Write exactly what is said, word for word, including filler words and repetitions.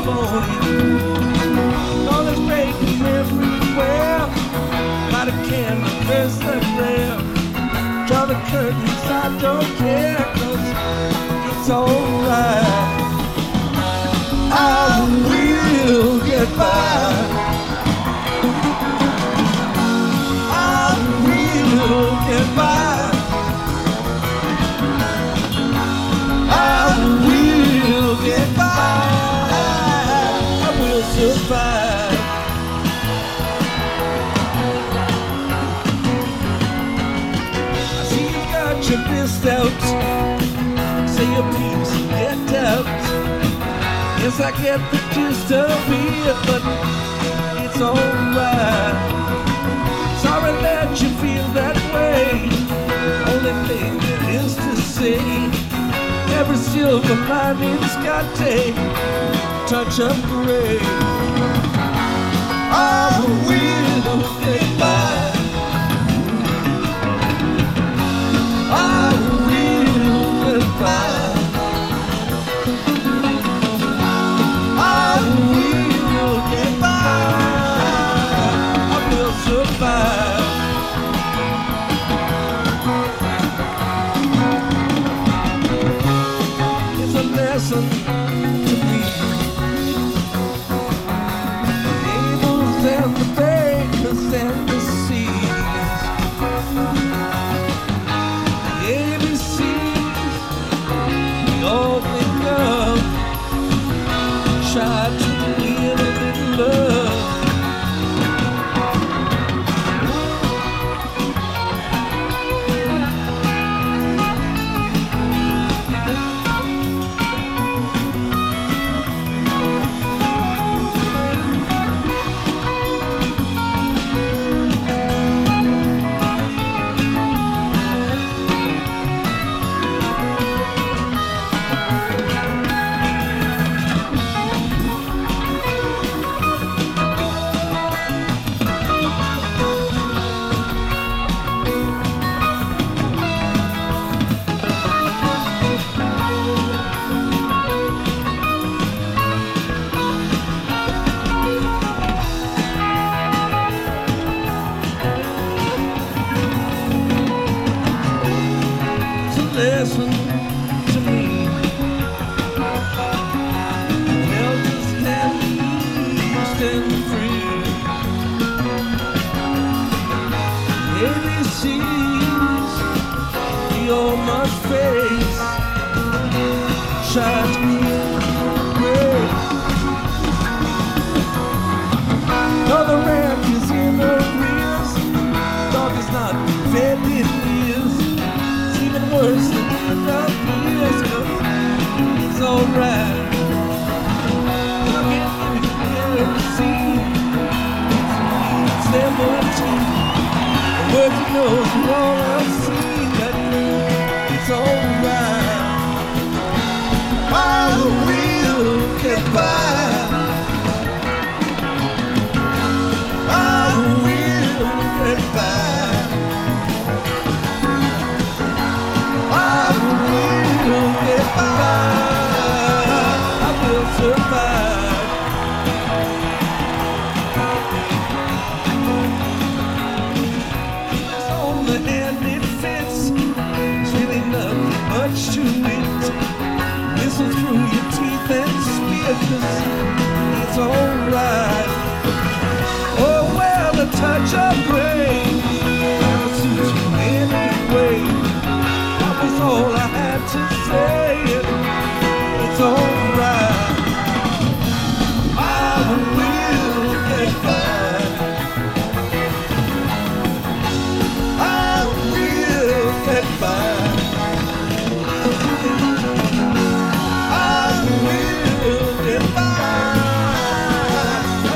phony. All this breaking everywhere. Light a candle, first a prayer. Draw the curtains, I don't care, 'cause it's alright. I will get by. I will get by. I will get by. I will survive. I see you got your fist out. Say your piece and get out. Yes, I get the gist of it, but it's alright. Sorry that you feel that way. Only thing there is to say, every silver lining's got a touch of gray. I will get by. I will get by. I will get by. I will survive. It's a lesson to me. The neighbors and the bakers and the seas. The A B Cs we all think of. Try to live in love. Listen to me. Elders stand east and free. A B Cs we all must face. Try to keep away. Though the rent is in arrears, dog is not fed in years. Worse than enough years ago. It's alright. Look at me, you see. It's never a team. The words you know is all I see. That it's alright. I will get by. I will get by. I will get by. I will survive. It's on the hand it fits. There's really nothing much to it. Whistle through your teeth and spit, 'cause it's alright. Oh well, a touch of rain that'll suit you anyway. That's all I had to say. It's alright. I will get by. I will get by. I will get by.